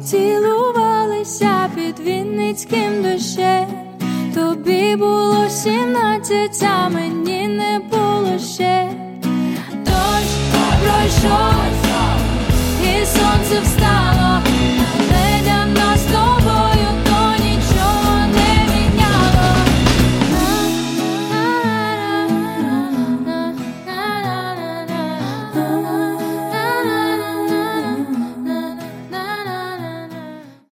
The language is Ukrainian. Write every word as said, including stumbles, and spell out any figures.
цілувалися під Вінницьким дощем. Тобі було сімнадцять, а мені не було ще. Дощ пройшов і сонце встало.